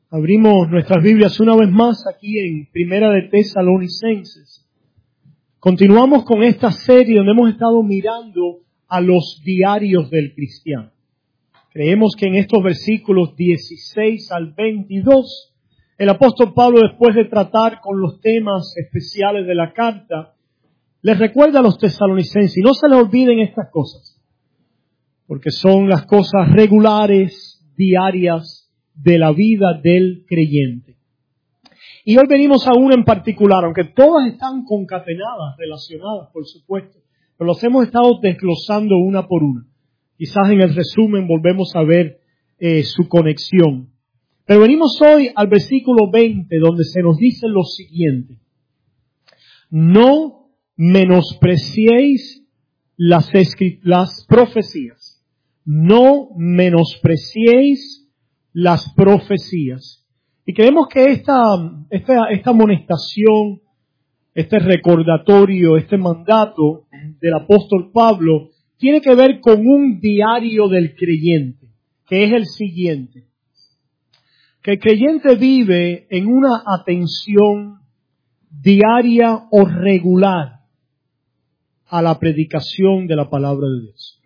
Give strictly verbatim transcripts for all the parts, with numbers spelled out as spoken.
Abrimos nuestras Biblias una vez más aquí en Primera de Tesalonicenses. Continuamos con esta serie donde hemos estado mirando a los diarios del cristiano. Creemos que en estos versículos dieciséis al veintidós, el apóstol Pablo, después de tratar con los temas especiales de la carta, les recuerda a los tesalonicenses, y no se les olviden estas cosas, porque son las cosas regulares, diarias, de la vida del creyente. Y hoy venimos a una en particular, aunque todas están concatenadas, relacionadas, por supuesto, pero las hemos estado desglosando una por una. Quizás en el resumen volvemos a ver eh, su conexión. Pero venimos hoy al versículo veinte, donde se nos dice lo siguiente: no menospreciéis las, escrit- las profecías, no menospreciéis las profecías. Y creemos que esta, esta, esta amonestación, este recordatorio, este mandato del apóstol Pablo tiene que ver con un diario del creyente, que es el siguiente: que el creyente vive en una atención diaria o regular a la predicación de la palabra de Dios.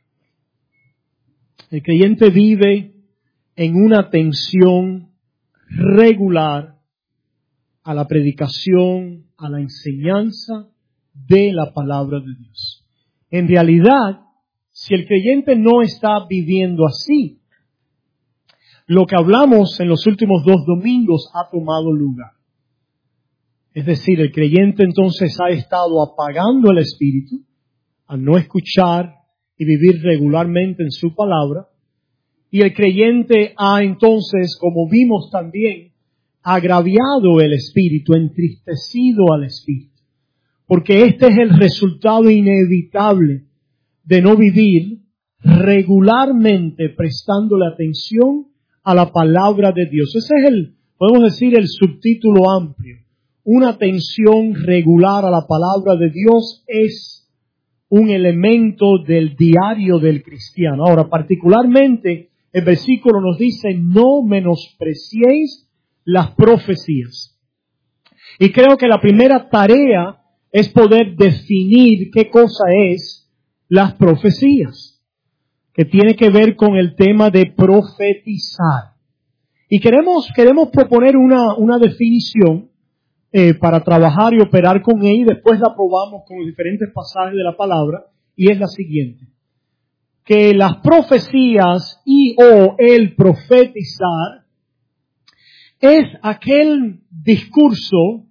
El creyente vive en una atención regular a la predicación, a la enseñanza de la palabra de Dios. En realidad, si el creyente no está viviendo así, lo que hablamos en los últimos dos domingos ha tomado lugar. Es decir, el creyente entonces ha estado apagando el espíritu al no escuchar y vivir regularmente en su palabra. Y el creyente ha entonces, como vimos también, agraviado el espíritu, entristecido al espíritu. Porque este es el resultado inevitable de no vivir regularmente prestándole atención a la palabra de Dios. Ese es el, podemos decir, el subtítulo amplio. Una atención regular a la palabra de Dios es un elemento del diario del cristiano. Ahora, particularmente, el versículo nos dice: no menospreciéis las profecías. Y creo que la primera tarea es poder definir qué cosa es las profecías, que tiene que ver con el tema de profetizar. Y queremos, queremos proponer una, una definición eh, para trabajar y operar con ella, y después la probamos con los diferentes pasajes de la palabra, y es la siguiente: que las profecías y o el profetizar es aquel discurso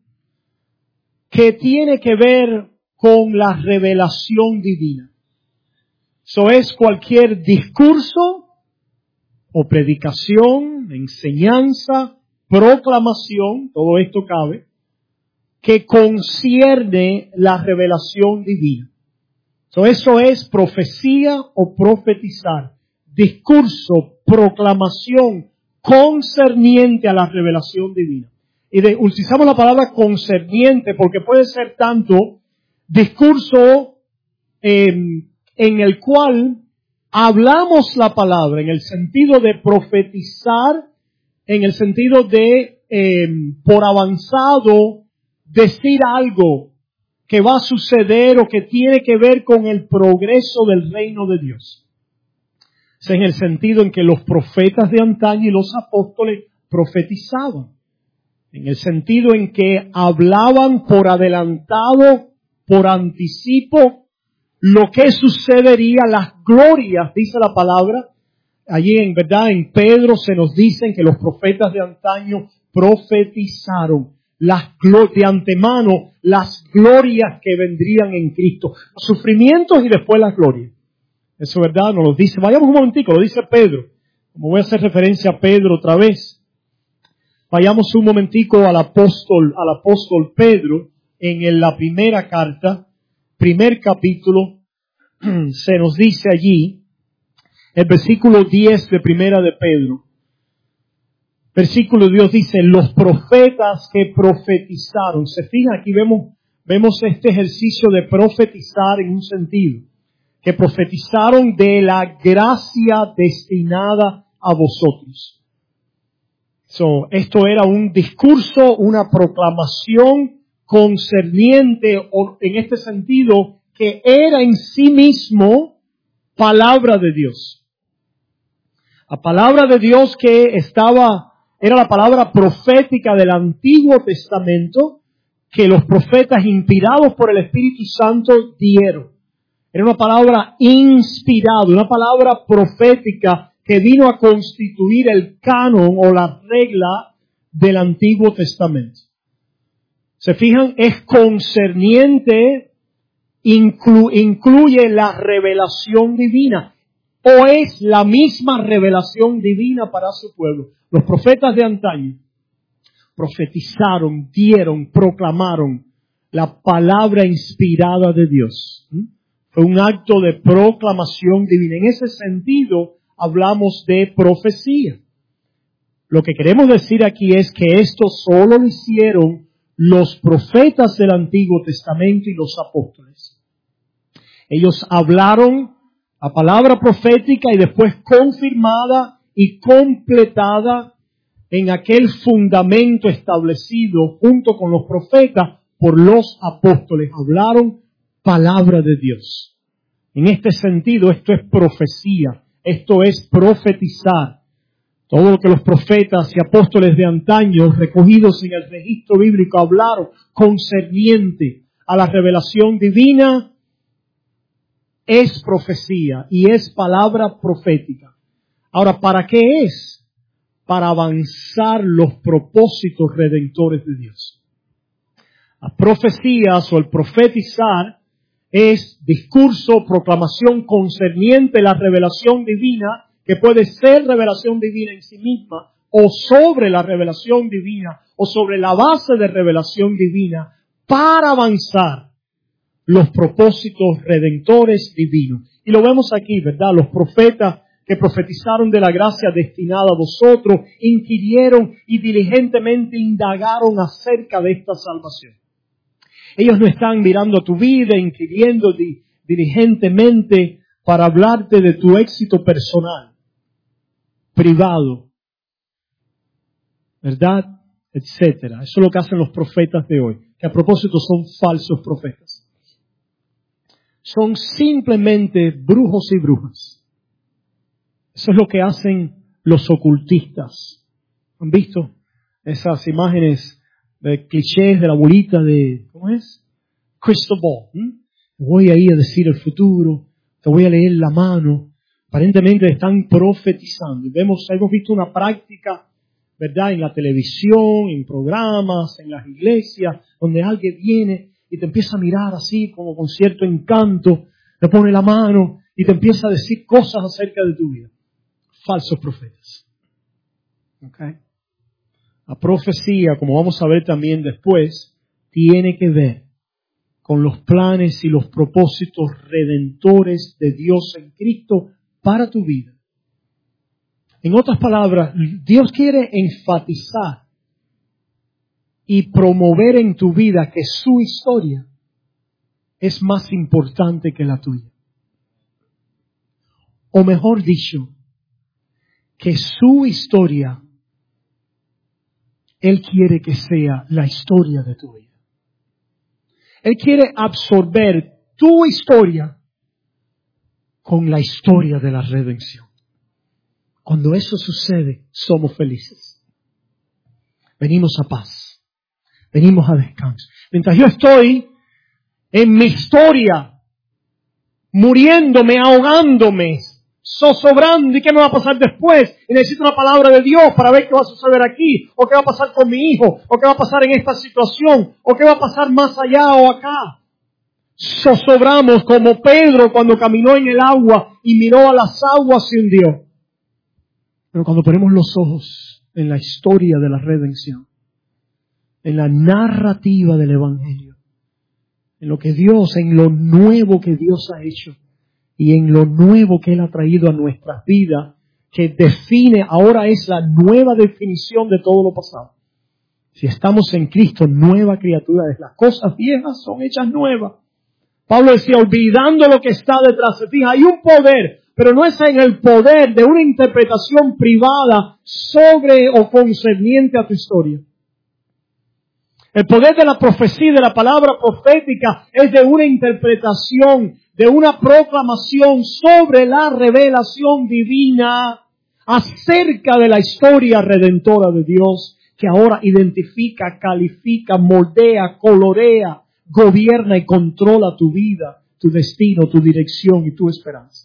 que tiene que ver con la revelación divina. Eso es cualquier discurso o predicación, enseñanza, proclamación, todo esto cabe, que concierne la revelación divina. So, eso es profecía o profetizar. Discurso, proclamación concerniente a la revelación divina. Y de, utilizamos la palabra concerniente porque puede ser tanto discurso eh, en el cual hablamos la palabra, en el sentido de profetizar, en el sentido de, eh, por avanzado, decir algo que va a suceder o que tiene que ver con el progreso del reino de Dios. Es en el sentido en que los profetas de antaño y los apóstoles profetizaban. En el sentido en que hablaban por adelantado, por anticipo, lo que sucedería, las glorias, dice la palabra. Allí en verdad en Pedro se nos dicen que los profetas de antaño profetizaron las de antemano las glorias que vendrían en Cristo, los sufrimientos y después las glorias. Eso, ¿verdad? Nos lo dice. Vayamos un momentico, lo dice Pedro. Como voy a hacer referencia a Pedro otra vez, vayamos un momentico al apóstol, al apóstol Pedro en la primera carta, primer capítulo. Se nos dice allí, el versículo diez de Primera de Pedro. Versículo Dios dice: los profetas que profetizaron. Se fijan, aquí vemos, vemos este ejercicio de profetizar en un sentido. Que profetizaron de la gracia destinada a vosotros. So, esto era un discurso, una proclamación concerniente, o en este sentido, que era en sí mismo palabra de Dios. La palabra de Dios que estaba, era la palabra profética del Antiguo Testamento, que los profetas inspirados por el Espíritu Santo dieron. Era una palabra inspirada, una palabra profética que vino a constituir el canon o la regla del Antiguo Testamento. ¿Se fijan? Es concerniente, inclu, incluye la revelación divina, o es la misma revelación divina para su pueblo. Los profetas de antaño profetizaron, dieron, proclamaron la palabra inspirada de Dios. Fue un acto de proclamación divina. En ese sentido, hablamos de profecía. Lo que queremos decir aquí es que esto solo lo hicieron los profetas del Antiguo Testamento y los apóstoles. Ellos hablaron la palabra profética y después confirmada y completada en aquel fundamento establecido junto con los profetas por los apóstoles. Hablaron palabra de Dios. En este sentido, esto es profecía. Esto es profetizar. Todo lo que los profetas y apóstoles de antaño, recogidos en el registro bíblico, hablaron concerniente a la revelación divina, es profecía y es palabra profética. Ahora, ¿para qué es? Para avanzar los propósitos redentores de Dios. Las profecías o el profetizar es discurso, proclamación concerniente a la revelación divina, que puede ser revelación divina en sí misma, o sobre la revelación divina, o sobre la base de revelación divina, para avanzar los propósitos redentores divinos. Y lo vemos aquí, ¿verdad? Los profetas que profetizaron de la gracia destinada a vosotros, inquirieron y diligentemente indagaron acerca de esta salvación. Ellos no están mirando a tu vida, inquiriendo di, diligentemente para hablarte de tu éxito personal, privado, ¿verdad? Etcétera. Eso es lo que hacen los profetas de hoy, que a propósito son falsos profetas. Son simplemente brujos y brujas. Eso es lo que hacen los ocultistas. ¿Han visto esas imágenes de clichés de la bolita de, ¿cómo es? Crystal ball. ¿Mm? Voy ahí a decir el futuro, te voy a leer la mano. Aparentemente están profetizando. Y vemos, hemos visto una práctica, ¿verdad? En la televisión, en programas, en las iglesias, donde alguien viene y te empieza a mirar así como con cierto encanto, te pone la mano y te empieza a decir cosas acerca de tu vida. Falsos profetas. ¿Okay? La profecía, como vamos a ver también después, tiene que ver con los planes y los propósitos redentores de Dios en Cristo para tu vida. En otras palabras, Dios quiere enfatizar y promover en tu vida que su historia es más importante que la tuya. O mejor dicho, que su historia, Él quiere que sea la historia de tu vida. Él quiere absorber tu historia con la historia de la redención. Cuando eso sucede, somos felices. Venimos a paz. Venimos a descanso. Mientras yo estoy en mi historia, muriéndome, ahogándome, zozobrando, ¿y qué me va a pasar después? Y necesito una palabra de Dios para ver qué va a suceder aquí, o qué va a pasar con mi hijo, o qué va a pasar en esta situación, o qué va a pasar más allá o acá. Zozobramos como Pedro cuando caminó en el agua y miró a las aguas y hundió. Pero cuando ponemos los ojos en la historia de la redención, en la narrativa del Evangelio, en lo que Dios, en lo nuevo que Dios ha hecho, y en lo nuevo que Él ha traído a nuestras vidas, que define, ahora es la nueva definición de todo lo pasado. Si estamos en Cristo, nueva criatura es. Las cosas viejas son hechas nuevas. Pablo decía, olvidando lo que está detrás de ti, hay un poder, pero no es en el poder de una interpretación privada sobre o concerniente a tu historia. El poder de la profecía y de la palabra profética es de una interpretación, de una proclamación sobre la revelación divina acerca de la historia redentora de Dios, que ahora identifica, califica, moldea, colorea, gobierna y controla tu vida, tu destino, tu dirección y tu esperanza.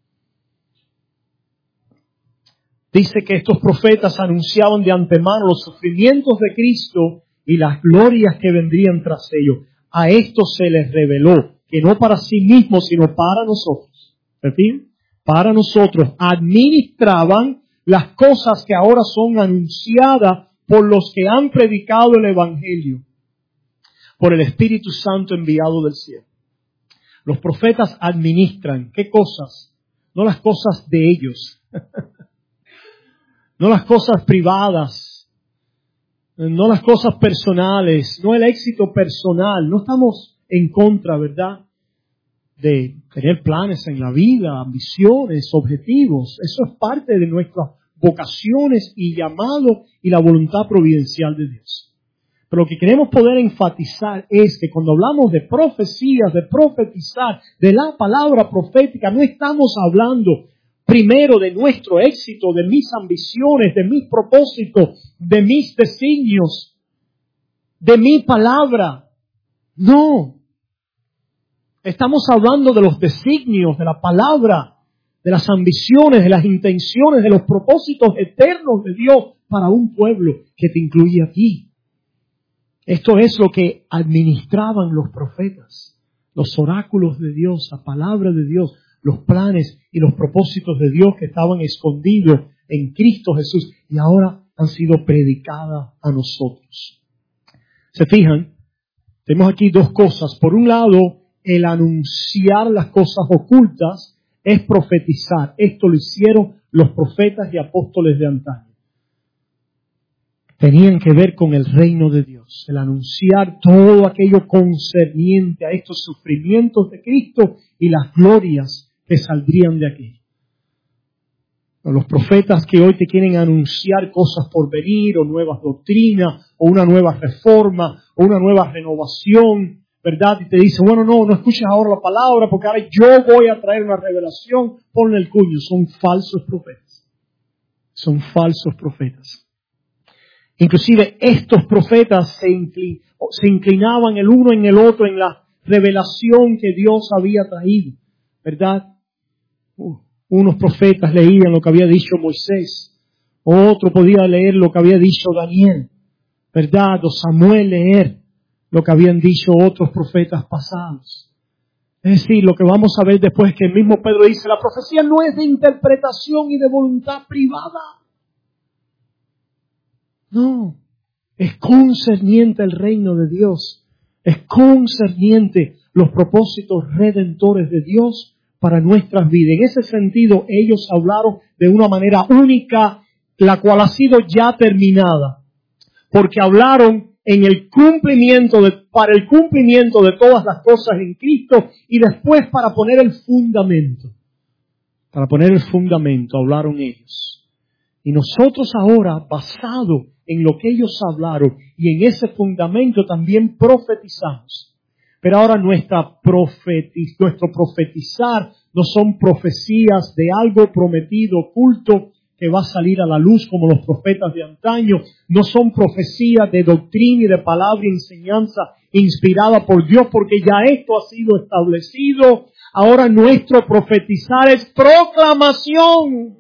Dice que estos profetas anunciaban de antemano los sufrimientos de Cristo y las glorias que vendrían tras ellos. A estos se les reveló que no para sí mismos, sino para nosotros. ¿Repito? Para nosotros administraban las cosas que ahora son anunciadas por los que han predicado el Evangelio, por el Espíritu Santo enviado del cielo. Los profetas administran, ¿qué cosas? No las cosas de ellos, no las cosas privadas, no las cosas personales, no el éxito personal. No estamos en contra, ¿verdad?, de tener planes en la vida, ambiciones, objetivos. Eso es parte de nuestras vocaciones y llamado y la voluntad providencial de Dios. Pero lo que queremos poder enfatizar es que cuando hablamos de profecías, de profetizar, de la palabra profética, no estamos hablando primero de nuestro éxito, de mis ambiciones, de mis propósitos, de mis designios, de mi palabra. No. Estamos hablando de los designios, de la palabra, de las ambiciones, de las intenciones, de los propósitos eternos de Dios para un pueblo que te incluye a ti. Esto es lo que administraban los profetas, los oráculos de Dios, la palabra de Dios, los planes y los propósitos de Dios que estaban escondidos en Cristo Jesús y ahora han sido predicadas a nosotros. ¿Se fijan? Tenemos aquí dos cosas. Por un lado, el anunciar las cosas ocultas es profetizar. Esto lo hicieron los profetas y apóstoles de antaño. Tenían que ver con el reino de Dios, el anunciar todo aquello concerniente a estos sufrimientos de Cristo y las glorias que saldrían de aquí. Los profetas que hoy te quieren anunciar cosas por venir, o nuevas doctrinas, o una nueva reforma, o una nueva renovación, ¿verdad? Y te dicen, bueno, no, no escuches ahora la palabra, porque ahora yo voy a traer una revelación, ponle el cuño. Son falsos profetas. Son falsos profetas. Inclusive estos profetas se, inclin, se inclinaban el uno en el otro en la revelación que Dios había traído, ¿verdad? Uh, unos profetas leían lo que había dicho Moisés, otro podía leer lo que había dicho Daniel, ¿verdad? O Samuel leer lo que habían dicho otros profetas pasados. Es decir, lo que vamos a ver después es que el mismo Pedro dice, la profecía no es de interpretación y de voluntad privada. No, es concerniente el reino de Dios, es concerniente los propósitos redentores de Dios para nuestras vidas. En ese sentido, ellos hablaron de una manera única, la cual ha sido ya terminada, porque hablaron en el cumplimiento de, para el cumplimiento de todas las cosas en Cristo y después para poner el fundamento. Para poner el fundamento, hablaron ellos. Y nosotros ahora, basado en lo que ellos hablaron y en ese fundamento también profetizamos. Pero ahora nuestra profetiz, nuestro profetizar no son profecías de algo prometido, oculto, que va a salir a la luz como los profetas de antaño. No son profecías de doctrina y de palabra y enseñanza inspirada por Dios, porque ya esto ha sido establecido. Ahora nuestro profetizar es proclamación.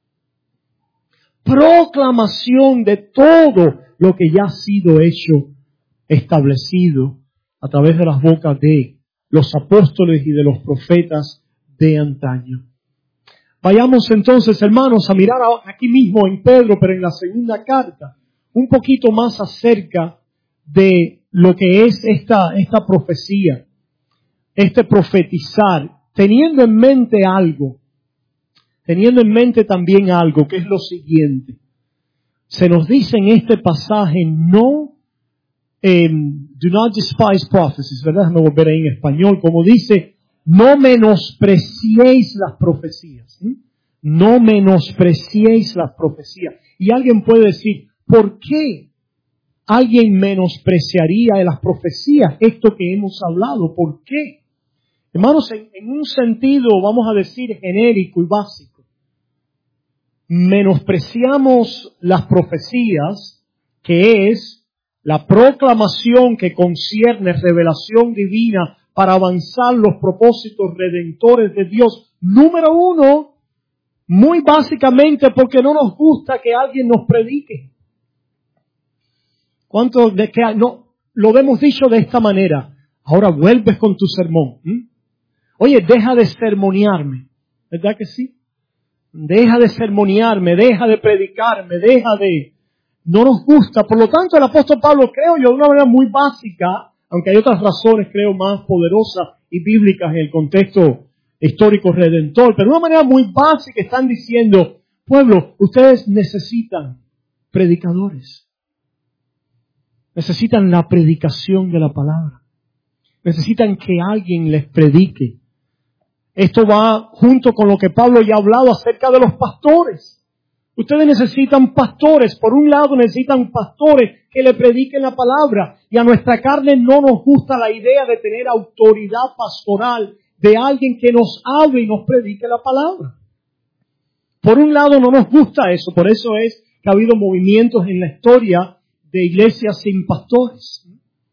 Proclamación de todo lo que ya ha sido hecho, establecido a través de las bocas de los apóstoles y de los profetas de antaño. Vayamos entonces, hermanos, a mirar aquí mismo en Pedro, pero en la segunda carta, un poquito más acerca de lo que es esta, esta profecía, este profetizar, teniendo en mente algo, teniendo en mente también algo, que es lo siguiente. Se nos dice en este pasaje, no, eh, do not despise prophecies, ¿verdad? Déjame volver ahí en español, como dice, No menospreciéis las profecías. ¿sí? No menospreciéis las profecías. Y alguien puede decir, ¿por qué alguien menospreciaría las profecías? Esto que hemos hablado, ¿por qué? Hermanos, en, en un sentido, vamos a decir, genérico y básico, menospreciamos las profecías, que es la proclamación que concierne revelación divina para avanzar los propósitos redentores de Dios. Número uno, muy básicamente porque no nos gusta que alguien nos predique. ¿Cuánto de que no lo hemos dicho de esta manera? Ahora vuelves con tu sermón. ¿Mm? Oye, deja de sermonearme. ¿Verdad que sí? Deja de sermonearme, deja de predicarme, deja de... No nos gusta. Por lo tanto, el apóstol Pablo, creo yo, de una manera muy básica, aunque hay otras razones, creo, más poderosas y bíblicas en el contexto histórico redentor, pero de una manera muy básica están diciendo, pueblo, ustedes necesitan predicadores. Necesitan la predicación de la palabra. Necesitan que alguien les predique. Esto va junto con lo que Pablo ya ha hablado acerca de los pastores. Ustedes necesitan pastores. Por un lado necesitan pastores que le prediquen la palabra. Y a nuestra carne no nos gusta la idea de tener autoridad pastoral de alguien que nos hable y nos predique la palabra. Por un lado no nos gusta eso. Por eso es que ha habido movimientos en la historia de iglesias sin pastores,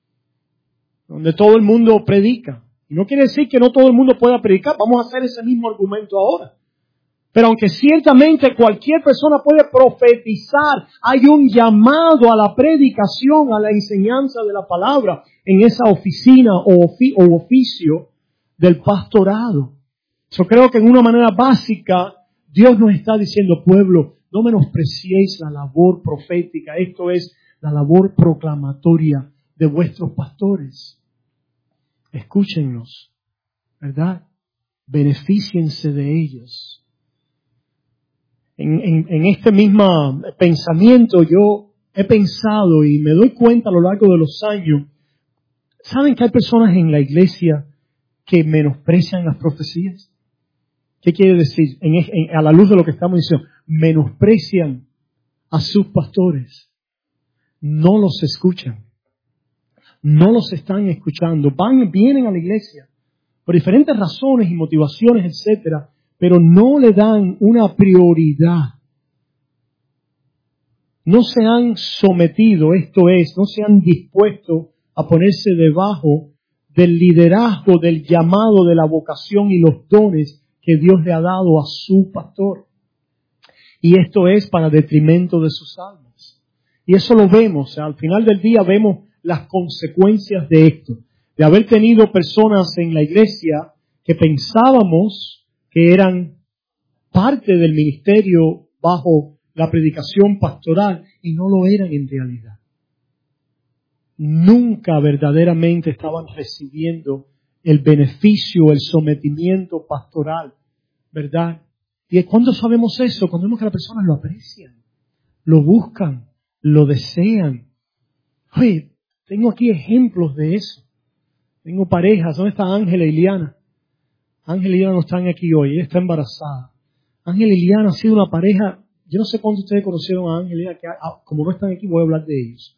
donde todo el mundo predica. Y no quiere decir que no todo el mundo pueda predicar. Vamos a hacer ese mismo argumento ahora. Pero aunque ciertamente cualquier persona puede profetizar, hay un llamado a la predicación, a la enseñanza de la palabra en esa oficina o, ofi- o oficio del pastorado. Yo creo que en una manera básica Dios nos está diciendo, pueblo, no menospreciéis la labor profética. Esto es la labor proclamatoria de vuestros pastores. Escúchenlos, ¿verdad? Benefíciense de ellos. En, en, en este mismo pensamiento yo he pensado y me doy cuenta a lo largo de los años, ¿saben que hay personas en la iglesia que menosprecian las profecías? ¿Qué quiere decir? En, en, a la luz de lo que estamos diciendo, menosprecian a sus pastores. No los escuchan. No los están escuchando. Van, vienen a la iglesia por diferentes razones y motivaciones, etcétera, pero no le dan una prioridad. No se han sometido, esto es, no se han dispuesto a ponerse debajo del liderazgo, del llamado, de la vocación y los dones que Dios le ha dado a su pastor. Y esto es para detrimento de sus almas. Y eso lo vemos, o sea, al final del día vemos las consecuencias de esto, de haber tenido personas en la iglesia que pensábamos que eran parte del ministerio bajo la predicación pastoral y no lo eran en realidad. Nunca verdaderamente estaban recibiendo el beneficio, el sometimiento pastoral, ¿verdad? ¿Y cuándo sabemos eso? Cuando vemos que las personas lo aprecian, lo buscan, lo desean. Oye, tengo aquí ejemplos de eso. Tengo parejas. ¿Dónde está Ángela y Liliana? Ángela y Liliana no están aquí hoy. Ella está embarazada. Ángela y Liliana ha sido una pareja. Yo no sé cuántos ustedes conocieron a Ángela y Liliana. Que, ah, como no están aquí, voy a hablar de ellos.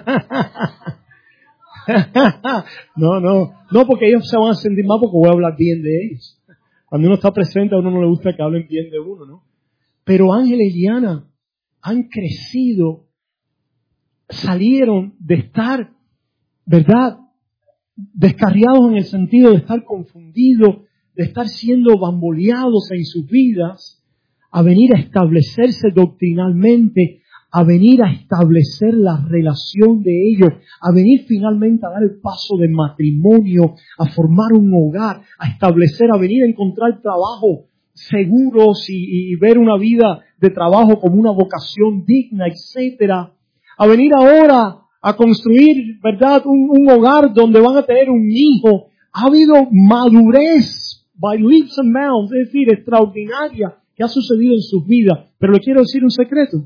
no, no. No, porque ellos se van a sentir mal porque voy a hablar bien de ellos. Cuando uno está presente, a uno no le gusta que hablen bien de uno, ¿no? Pero Ángela y Liliana han crecido, salieron de estar, ¿verdad?, descarriados en el sentido de estar confundidos, de estar siendo bamboleados en sus vidas, a venir a establecerse doctrinalmente, a venir a establecer la relación de ellos, a venir finalmente a dar el paso de matrimonio, a formar un hogar, a establecer, a venir a encontrar trabajo seguros y, y ver una vida de trabajo como una vocación digna, etcétera. A venir ahora a construir, ¿verdad?, un, un hogar donde van a tener un hijo. Ha habido madurez by leaps and bounds, es decir, extraordinaria, que ha sucedido en sus vidas. Pero le quiero decir un secreto.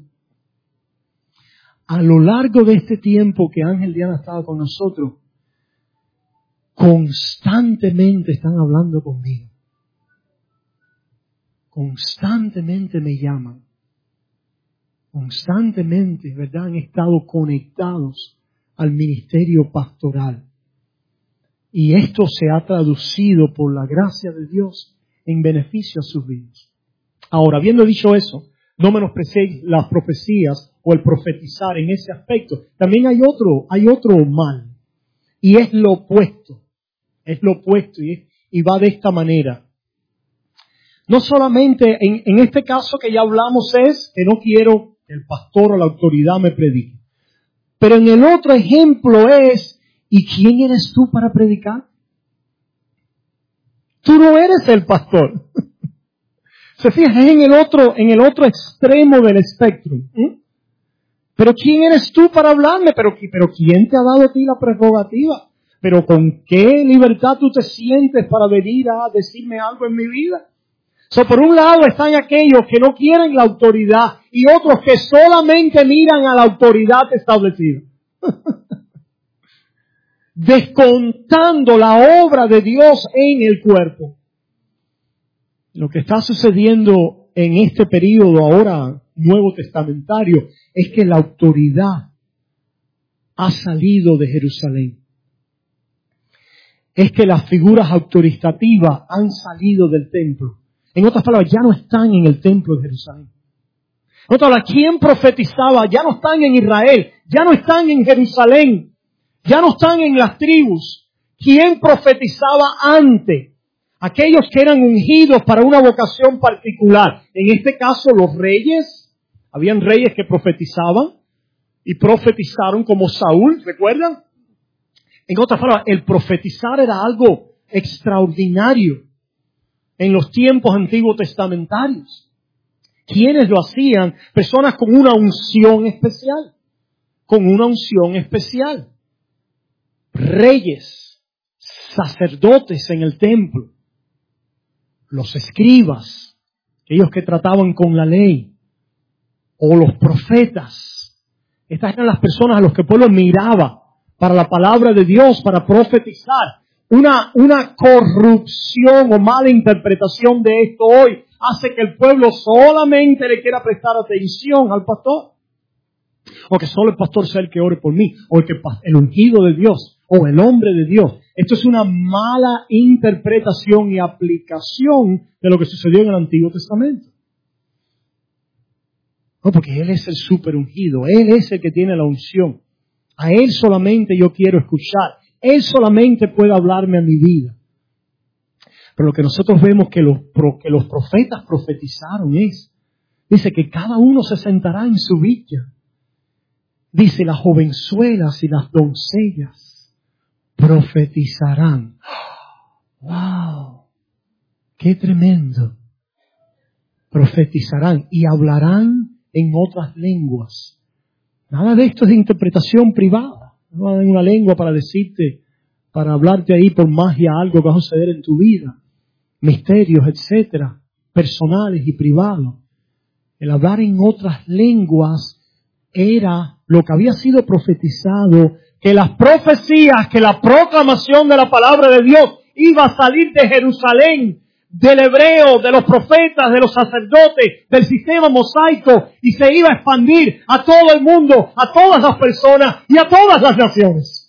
A lo largo de este tiempo que Ángel Diana ha estado con nosotros, constantemente están hablando conmigo. Constantemente me llaman. Constantemente, ¿verdad? Han estado conectados al ministerio pastoral. Y esto se ha traducido por la gracia de Dios en beneficio a sus vidas. Ahora, habiendo dicho eso, no menospreciéis las profecías o el profetizar en ese aspecto. También hay otro, hay otro mal. Y es lo opuesto. Es lo opuesto y, es, y va de esta manera. No solamente en, en este caso que ya hablamos es que no quiero que el pastor o la autoridad me predique. Pero en el otro ejemplo es, ¿y quién eres tú para predicar? Tú no eres el pastor. Se fija, es en el otro, en el otro extremo del espectro. ¿eh? Pero ¿quién eres tú para hablarme? Pero, pero ¿quién te ha dado a ti la prerrogativa? Pero ¿con qué libertad tú te sientes para venir a decirme algo en mi vida? So, por un lado están aquellos que no quieren la autoridad y otros que solamente miran a la autoridad establecida. Descontando la obra de Dios en el cuerpo. Lo que está sucediendo en este periodo ahora nuevo testamentario es que la autoridad ha salido de Jerusalén. Es que las figuras autoritativas han salido del templo. En otras palabras, ya no están en el templo de Jerusalén. En otras palabras, ¿quién profetizaba? Ya no están en Israel, ya no están en Jerusalén, ya no están en las tribus. ¿Quién profetizaba antes? Aquellos que eran ungidos para una vocación particular. En este caso, los reyes. Habían reyes que profetizaban y profetizaron como Saúl, ¿recuerdan? En otras palabras, el profetizar era algo extraordinario en los tiempos antiguos testamentarios. ¿Quiénes lo hacían? Personas con una unción especial. Con una unción especial. Reyes, sacerdotes en el templo, los escribas, aquellos que trataban con la ley, o los profetas. Estas eran las personas a los que el pueblo miraba para la palabra de Dios, para profetizar. Una, una corrupción o mala interpretación de esto hoy hace que el pueblo solamente le quiera prestar atención al pastor. O que solo el pastor sea el que ore por mí, o el, que, el ungido de Dios, o el hombre de Dios. Esto es una mala interpretación y aplicación de lo que sucedió en el Antiguo Testamento. No, porque Él es el super ungido, Él es el que tiene la unción. A Él solamente yo quiero escuchar. Él solamente puede hablarme a mi vida. Pero lo que nosotros vemos que los, que los profetas profetizaron es, dice que cada uno se sentará en su villa. Dice, las jovenzuelas y las doncellas profetizarán. ¡Wow! ¡Qué tremendo! Profetizarán y hablarán en otras lenguas. Nada de esto es de interpretación privada. No hay una lengua para decirte, para hablarte ahí por magia algo que va a suceder en tu vida. Misterios, etcétera, personales y privados. El hablar en otras lenguas era lo que había sido profetizado, que las profecías, que la proclamación de la palabra de Dios iba a salir de Jerusalén, del hebreo, de los profetas, de los sacerdotes, del sistema mosaico, y se iba a expandir a todo el mundo, a todas las personas y a todas las naciones.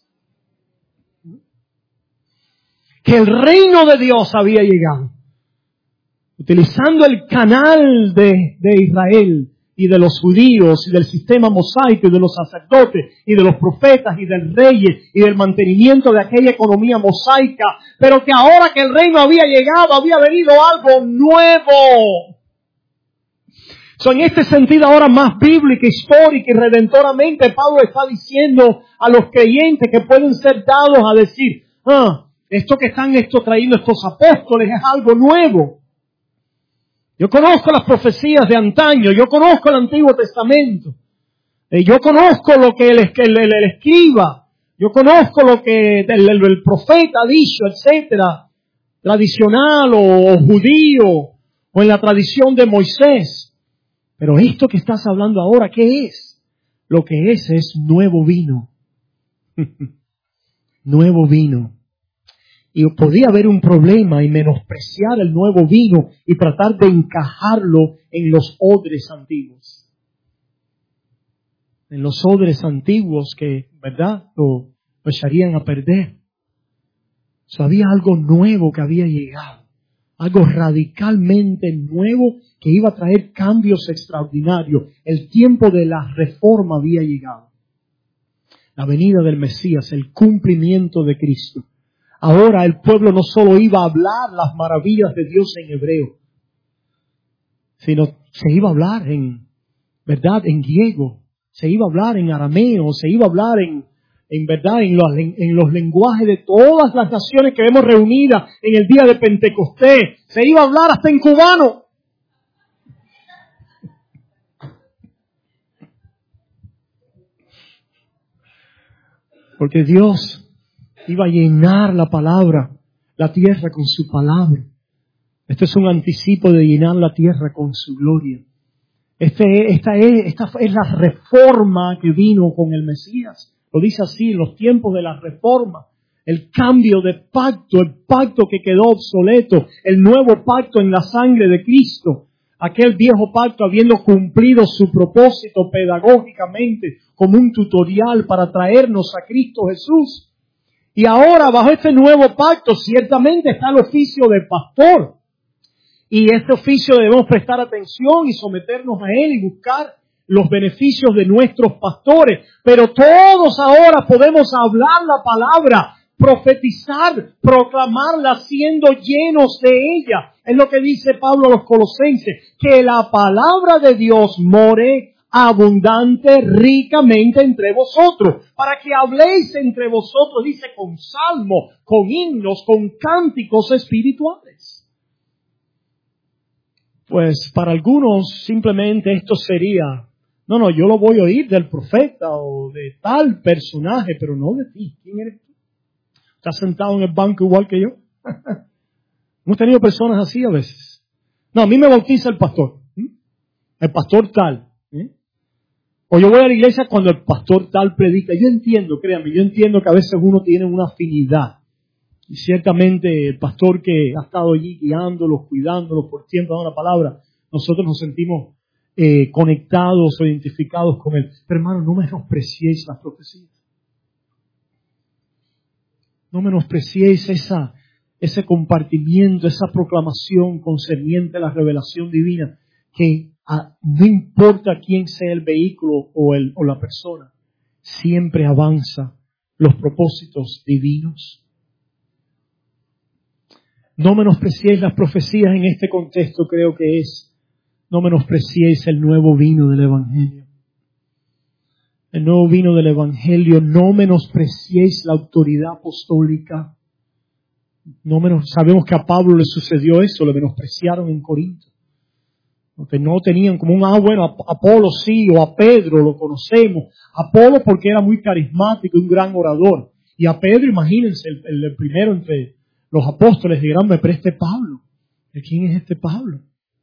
Que el reino de Dios había llegado. Utilizando el canal de, de Israel y de los judíos y del sistema mosaico y de los sacerdotes y de los profetas y del rey y del mantenimiento de aquella economía mosaica, pero que ahora que el reino había llegado, había venido algo nuevo. So, en este sentido ahora más bíblica, histórica y redentoramente, Pablo está diciendo a los creyentes que pueden ser dados a decir, ah, esto que están esto trayendo estos apóstoles es algo nuevo. Yo conozco las profecías de antaño, yo conozco el Antiguo Testamento, eh, yo conozco lo que el, el, el, el escriba, yo conozco lo que el, el, el profeta ha dicho, etcétera, tradicional o, o judío, o en la tradición de Moisés. Pero esto que estás hablando ahora, ¿qué es? Lo que es es nuevo vino. Nuevo vino. Y podía haber un problema y menospreciar el nuevo vino y tratar de encajarlo en los odres antiguos. En los odres antiguos que, ¿verdad?, lo, lo echarían a perder. O sea, había algo nuevo que había llegado. Algo radicalmente nuevo que iba a traer cambios extraordinarios. El tiempo de la reforma había llegado. La venida del Mesías, el cumplimiento de Cristo. Ahora el pueblo no solo iba a hablar las maravillas de Dios en hebreo, sino se iba a hablar en, ¿verdad?, en griego, se iba a hablar en arameo, se iba a hablar en, en verdad, en los, en los lenguajes de todas las naciones que vemos reunidas en el día de Pentecostés. Se iba a hablar hasta en cubano. Porque Dios iba a llenar la palabra, la tierra con su palabra. Este es un anticipo de llenar la tierra con su gloria. Este, esta, es, esta es la reforma que vino con el Mesías. Lo dice así, los tiempos de la reforma. El cambio de pacto, el pacto que quedó obsoleto, el nuevo pacto en la sangre de Cristo. Aquel viejo pacto habiendo cumplido su propósito pedagógicamente como un tutorial para traernos a Cristo Jesús. Y ahora, bajo este nuevo pacto, ciertamente está el oficio de pastor. Y este oficio debemos prestar atención y someternos a él y buscar los beneficios de nuestros pastores. Pero todos ahora podemos hablar la palabra, profetizar, proclamarla siendo llenos de ella. Es lo que dice Pablo a los Colosenses, que la palabra de Dios more abundante, ricamente entre vosotros, para que habléis entre vosotros, dice, con salmo, con himnos, con cánticos espirituales. Pues para algunos simplemente esto sería, no, no, yo lo voy a oír del profeta o de tal personaje, pero no de ti. ¿Quién eres tú? ¿Estás sentado en el banco igual que yo? Hemos tenido personas así a veces. No, a mí me bautiza el pastor. ¿Mm? El pastor tal. ¿Eh? O yo voy a la iglesia cuando el pastor tal predica. Yo entiendo, créanme, yo entiendo que a veces uno tiene una afinidad. Y ciertamente el pastor que ha estado allí guiándolos, cuidándolos por tiempo, dando la palabra, nosotros nos sentimos eh, conectados o identificados con él. Pero hermano, no menospreciéis las profecías. No menospreciéis esa, ese compartimiento, esa proclamación concerniente a la revelación divina, que a, no importa quién sea el vehículo o, el, o la persona, siempre avanza los propósitos divinos. No menospreciéis las profecías en este contexto, creo que es, no menospreciéis el nuevo vino del Evangelio. El nuevo vino del Evangelio, no menospreciéis la autoridad apostólica. No menos, sabemos que a Pablo le sucedió eso, le menospreciaron en Corinto. Porque no tenían como un, ah, bueno, a Apolo sí, o a Pedro lo conocemos. Apolo porque era muy carismático y un gran orador. Y a Pedro, imagínense, el, el, el primero entre los apóstoles dirán, pero este Pablo. ¿De quién es este Pablo?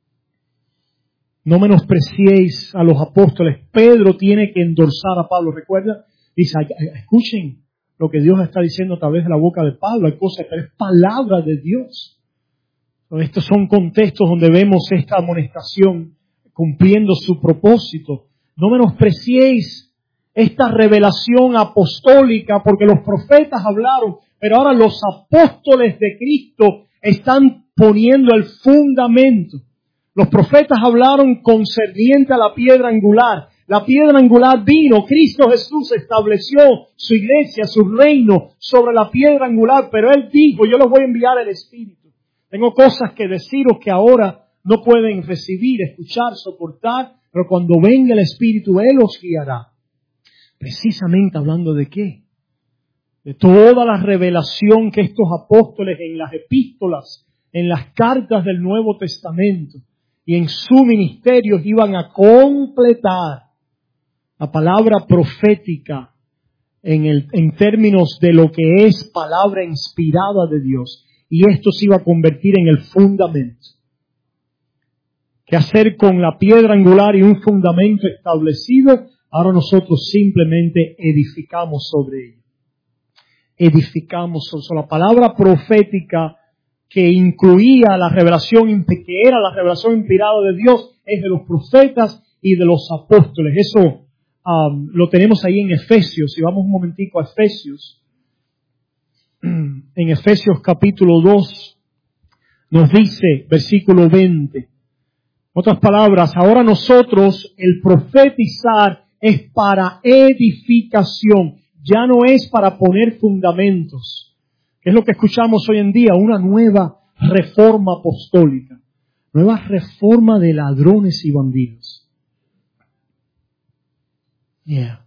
No menospreciéis a los apóstoles. Pedro tiene que endorsar a Pablo. ¿Recuerda? Dice, escuchen lo que Dios está diciendo a través de la boca de Pablo. Hay cosas que es palabra de Dios. Estos son contextos donde vemos esta amonestación cumpliendo su propósito. No menospreciéis esta revelación apostólica, porque los profetas hablaron, pero ahora los apóstoles de Cristo están poniendo el fundamento. Los profetas hablaron concerniente a la piedra angular. La piedra angular vino, Cristo Jesús estableció su iglesia, su reino sobre la piedra angular, pero Él dijo, yo les voy a enviar el Espíritu. Tengo cosas que deciros que ahora no pueden recibir, escuchar, soportar, pero cuando venga el Espíritu, Él os guiará. Precisamente hablando de qué? De toda la revelación que estos apóstoles en las epístolas, en las cartas del Nuevo Testamento y en su ministerio iban a completar la palabra profética en, el, en términos de lo que es palabra inspirada de Dios. Y esto se iba a convertir en el fundamento. ¿Qué hacer con la piedra angular y un fundamento establecido? Ahora nosotros simplemente edificamos sobre ello. edificamos. O sea, la palabra profética que incluía la revelación, que era la revelación inspirada de Dios, es de los profetas y de los apóstoles. Eso um, lo tenemos ahí en Efesios. Si vamos un momentico a Efesios, en Efesios capítulo dos, nos dice, versículo veinte, en otras palabras, ahora nosotros, el profetizar es para edificación, ya no es para poner fundamentos. Es lo que escuchamos hoy en día, una nueva reforma apostólica, nueva reforma de ladrones y bandidos. Yeah.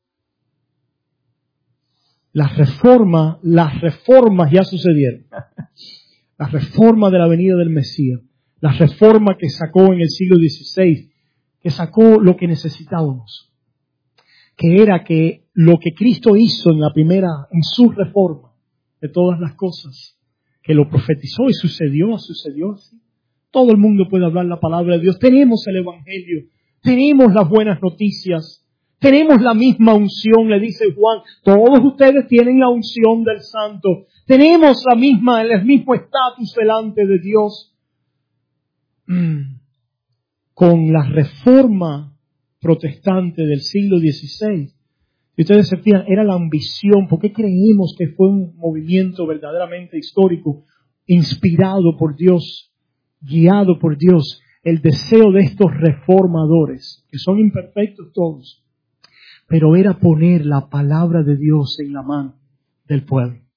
Las reformas, las reformas ya sucedieron. La reforma de la venida del Mesías, la reforma que sacó en el siglo dieciséis, que sacó lo que necesitábamos, que era que lo que Cristo hizo en la primera, en su reforma, de todas las cosas, que lo profetizó y sucedió, sucedió así. Todo el mundo puede hablar la palabra de Dios. Tenemos el Evangelio, tenemos las buenas noticias, tenemos la misma unción, le dice Juan. Todos ustedes tienen la unción del Santo. Tenemos la misma, el mismo estatus delante de Dios. Mm. Con la reforma protestante del siglo dieciséis, y ustedes se fijan, era la ambición. ¿Por qué creemos que fue un movimiento verdaderamente histórico, inspirado por Dios, guiado por Dios? El deseo de estos reformadores, que son imperfectos todos, pero era poner la palabra de Dios en la mano del pueblo. En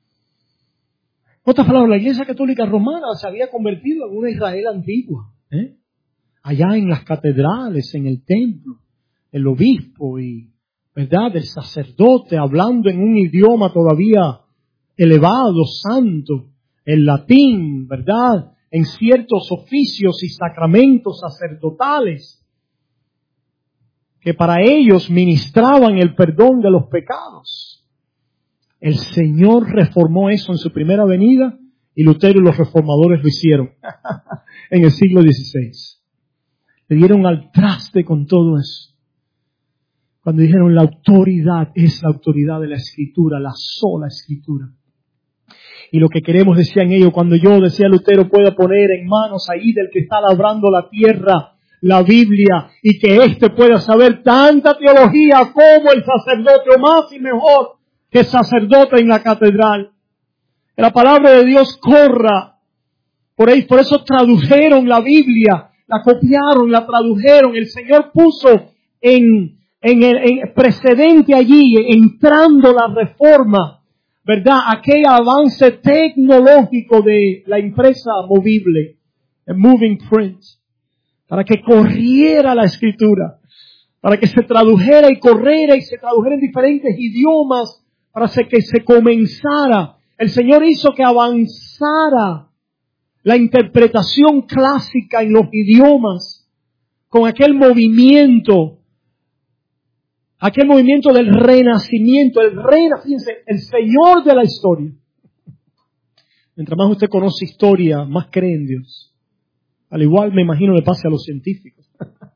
otras palabras, la Iglesia Católica Romana se había convertido en una Israel antigua, ¿eh? Allá en las catedrales, en el templo, el obispo y ¿verdad? El sacerdote hablando en un idioma todavía elevado, santo, el latín, ¿verdad? En ciertos oficios y sacramentos sacerdotales que para ellos ministraban el perdón de los pecados. El Señor reformó eso en su primera venida y Lutero y los reformadores lo hicieron en el siglo dieciséis. Le dieron al traste con todo eso. Cuando dijeron la autoridad es la autoridad de la Escritura, la sola Escritura. Y lo que queremos, decían ellos, cuando yo, decía Lutero, pueda poner en manos ahí del que está labrando la tierra, la Biblia, y que éste pueda saber tanta teología como el sacerdote, o más y mejor que el sacerdote en la catedral. Que la palabra de Dios corra por ahí. Por eso tradujeron la Biblia, la copiaron, la tradujeron. El Señor puso en... En el en precedente allí, entrando la reforma, ¿verdad? Aquel avance tecnológico de la impresa movible, el moving print, para que corriera la Escritura, para que se tradujera y corriera y se tradujera en diferentes idiomas, para que se comenzara. El Señor hizo que avanzara la interpretación clásica en los idiomas, con aquel movimiento, aquel movimiento del renacimiento, el reina, fíjense, el Señor de la historia. Mientras más usted conoce historia, más cree en Dios. Al igual, me imagino, le pase a los científicos.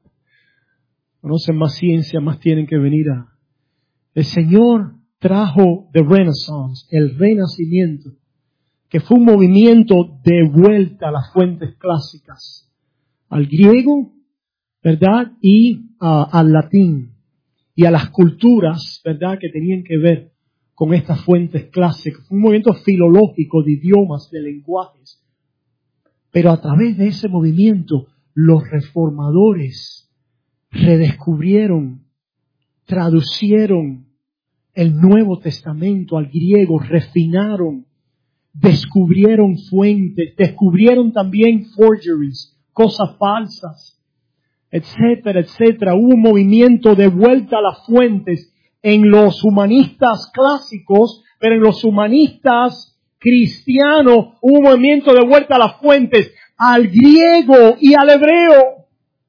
Conocen más ciencia, más tienen que venir a... El Señor trajo the Renaissance, el renacimiento, que fue un movimiento de vuelta a las fuentes clásicas, al griego, ¿verdad? Y uh, al latín. Y a las culturas, ¿verdad?, que tenían que ver con estas fuentes clásicas. Fue un movimiento filológico de idiomas, de lenguajes. Pero a través de ese movimiento, los reformadores redescubrieron, traducieron el Nuevo Testamento al griego, refinaron, descubrieron fuentes, descubrieron también forgeries, cosas falsas, etcétera, etcétera. Hubo un movimiento de vuelta a las fuentes en los humanistas clásicos, pero en los humanistas cristianos hubo un movimiento de vuelta a las fuentes, al griego y al hebreo.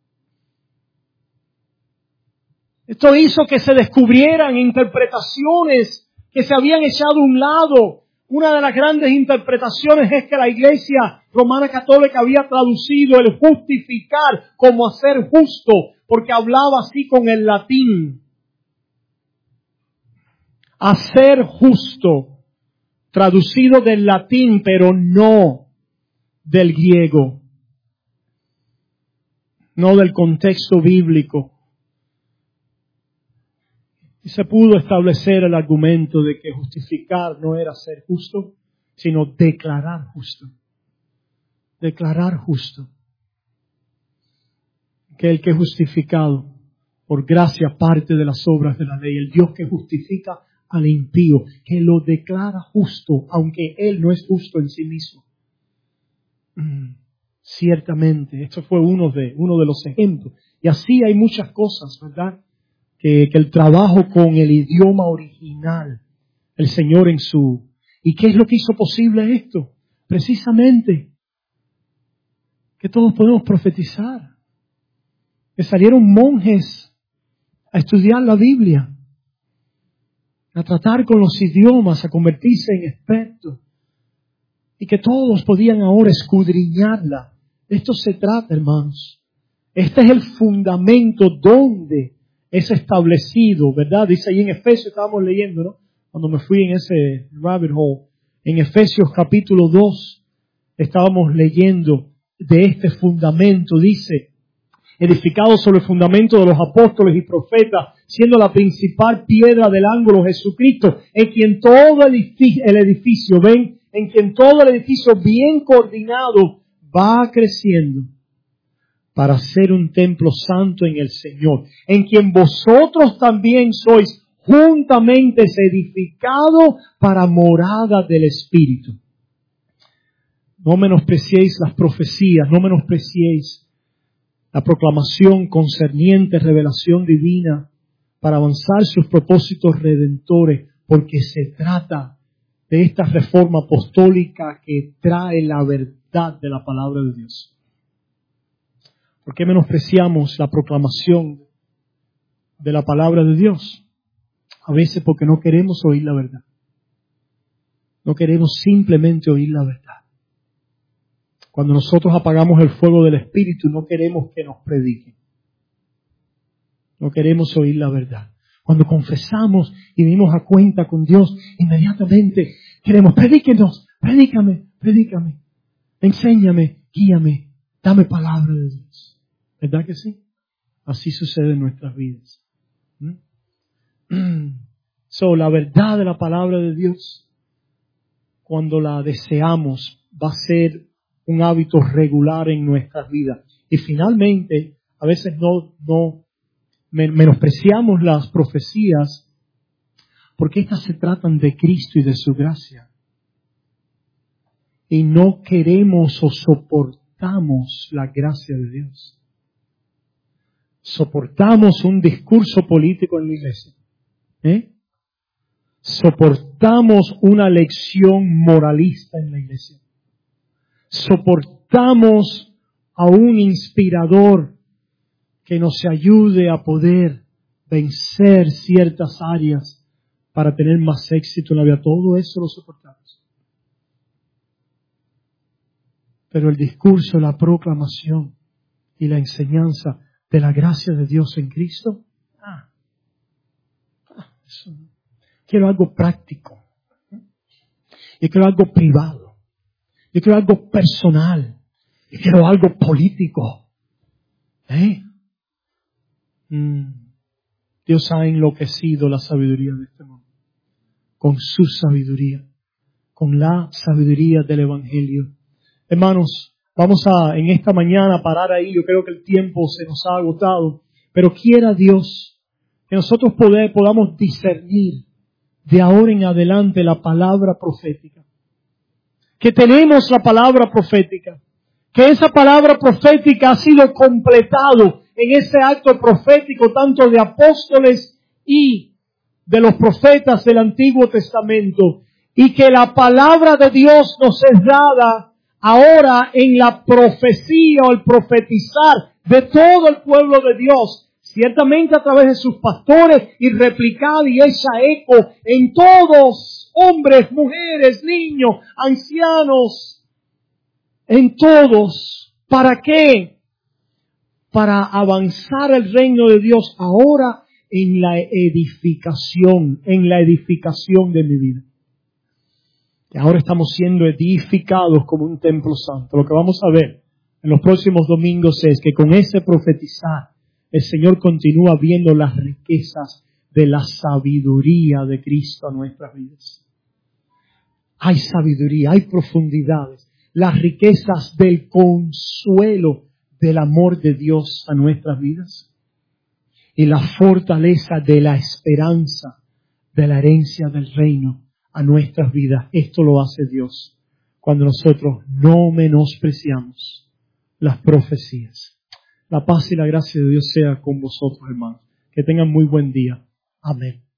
Esto hizo que se descubrieran interpretaciones que se habían echado a un lado. Una de las grandes interpretaciones es que la Iglesia Romana Católica había traducido el justificar como hacer justo, porque hablaba así con el latín. a ser justo, traducido del latín, pero no del griego, no del contexto bíblico. Y se pudo establecer el argumento de que justificar no era ser justo, sino declarar justo. Declarar justo. Que el que es justificado por gracia parte de las obras de la ley, el Dios que justifica al impío, que lo declara justo, aunque él no es justo en sí mismo. Mm, ciertamente, esto fue uno de, uno de los ejemplos. Y así hay muchas cosas, ¿verdad? Que, que el trabajo con el idioma original, el Señor en su... ¿Y qué es lo que hizo posible esto? Precisamente, que todos podemos profetizar. Que salieron monjes a estudiar la Biblia, a tratar con los idiomas, a convertirse en expertos. Y que todos podían ahora escudriñarla. De esto se trata, hermanos. Este es el fundamento donde es establecido, ¿verdad? Dice ahí en Efesios, estábamos leyendo, ¿no? Cuando me fui en ese rabbit hole, en Efesios capítulo dos, estábamos leyendo de este fundamento. Dice, edificado sobre el fundamento de los apóstoles y profetas, siendo la principal piedra del ángulo Jesucristo, en quien todo el edificio, el edificio, ven, en quien todo el edificio bien coordinado va creciendo para ser un templo santo en el Señor, en quien vosotros también sois juntamente edificados para morada del Espíritu. No menospreciéis las profecías, no menospreciéis la proclamación concerniente revelación divina para avanzar sus propósitos redentores, porque se trata de esta reforma apostólica que trae la verdad de la palabra de Dios. ¿Por qué menospreciamos la proclamación de la palabra de Dios? A veces porque no queremos oír la verdad. No queremos simplemente oír la verdad. Cuando nosotros apagamos el fuego del Espíritu, no queremos que nos prediquen. No queremos oír la verdad. Cuando confesamos y venimos a cuenta con Dios, inmediatamente queremos, predíquenos, predícame, predícame, enséñame, guíame, dame palabra de Dios. ¿Verdad que sí? Así sucede en nuestras vidas. ¿Mm? So, la verdad de la palabra de Dios, cuando la deseamos, va a ser un hábito regular en nuestras vidas. Y finalmente, a veces no, no menospreciamos las profecías porque estas se tratan de Cristo y de su gracia. Y no queremos o soportamos la gracia de Dios. Soportamos un discurso político en la iglesia. ¿Eh? Soportamos una lección moralista en la iglesia. Soportamos a un inspirador que nos ayude a poder vencer ciertas áreas para tener más éxito en la vida. Todo eso lo soportamos. Pero el discurso, la proclamación y la enseñanza de la gracia de Dios en Cristo, ah, ah, eso, quiero algo práctico. Yo quiero algo privado. Yo quiero algo personal. Yo quiero algo político. ¿Eh? Mm. Dios ha enloquecido la sabiduría de este mundo. Con su sabiduría. Con la sabiduría del Evangelio. Hermanos, vamos a en esta mañana parar ahí. Yo creo que el tiempo se nos ha agotado. Pero quiera Dios que nosotros poder, podamos discernir de ahora en adelante la palabra profética. Que tenemos la palabra profética. Que esa palabra profética ha sido completado en ese acto profético tanto de apóstoles y de los profetas del Antiguo Testamento. Y que la palabra de Dios nos es dada ahora en la profecía o el profetizar de todo el pueblo de Dios. Ciertamente a través de sus pastores y replicada y hecha eco en todos, hombres, mujeres, niños, ancianos, en todos. ¿Para qué? Para avanzar el reino de Dios ahora en la edificación, en la edificación de mi vida. Y ahora estamos siendo edificados como un templo santo. Lo que vamos a ver en los próximos domingos es que con ese profetizar, el Señor continúa viendo las riquezas de la sabiduría de Cristo en nuestras vidas. Hay sabiduría, hay profundidades, las riquezas del consuelo del amor de Dios a nuestras vidas y la fortaleza de la esperanza de la herencia del reino a nuestras vidas. Esto lo hace Dios cuando nosotros no menospreciamos las profecías. La paz y la gracia de Dios sea con vosotros, hermanos. Que tengan muy buen día. Amén.